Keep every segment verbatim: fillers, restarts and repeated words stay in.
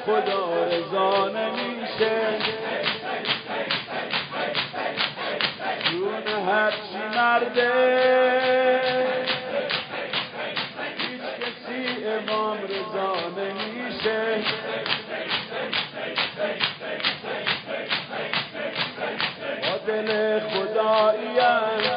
خدا رضا نمیشه. جون هرچی مرده هیچ کسی امام رضا نمیشه. با دل خداییم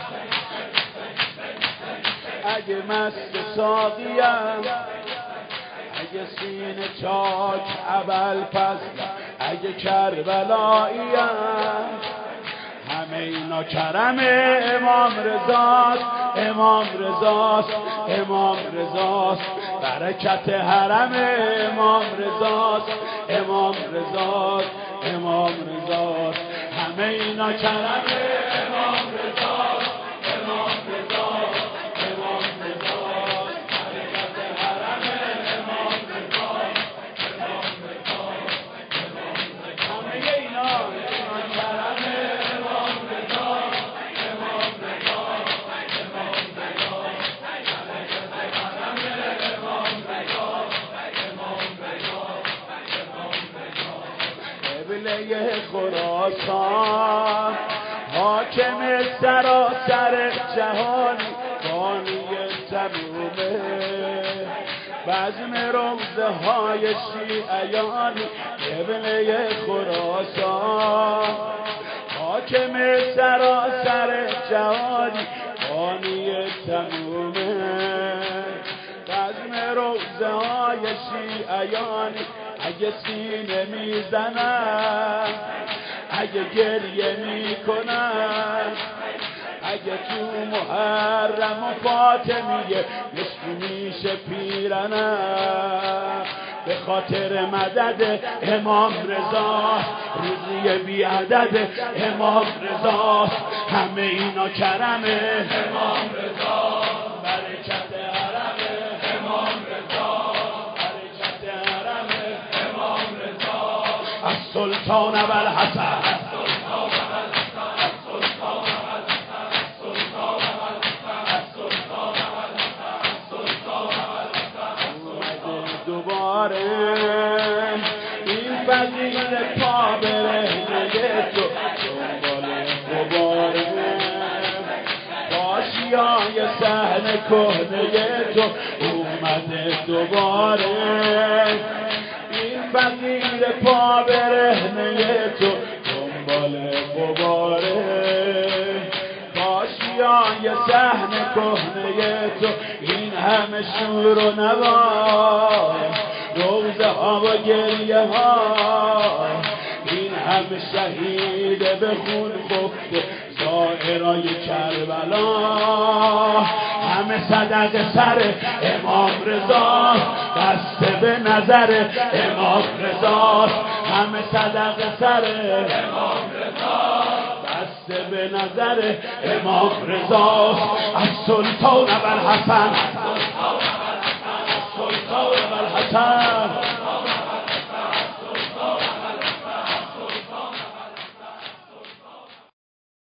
اگه مست ساقیم، اگه سینه چاک اول فصل، اگه کربلاییم، همه اینا کرم امام رضاست، امام رضاست، امام رضاست. برکت حرم امام رضاست، امام رضاست، امام رضاست. همه اینا کرم امام رضاست، امام رضاست، امام رضاست. برکت حرم امام رضاست، امام رضاست، امام رضاست. همه اینا کرم امام رضاست، امام رضاست، امام رضاست. برکت حرم امام رضاست، امام رضاست، امام رضاست. قبله خراسان حاکم سراسر جهان، بانی تمومه بزم روضه های شیعیان. قبله خراسان حاکم سراسر جهان، بانی تمومه بزم روضه های شیعیان. اگه سینه میزنن، اگه گریه میکنن، اگه تو محرم و فاطمیه نشکی میشه پیرنم، به خاطر مدد امام رضا روزی بیعدد امام رضا. همه اینا کرم امام رضا، برکت حرم امام رضا، برکت حرم امام رضا. السلطان ابوالحسن، دوباره این فقیر پا برهنه تو دنبال دوباره پاشیای صحن کهنه تو اومده دوباره. این فقیر پا برهنه تو دنبال دوباره پاشیای صحن کهنه تو. این همه شور و نوا، روزه ها و گریه ها، این همه شهید به خون خفته زائرای کربلا، همه صدق سر امام رضا، دست به نظر امام رضا، همه صدق سر امام رضا، دست به نظر امام رضا. السلطان ابوالحسن، السلطان ابوالحسن.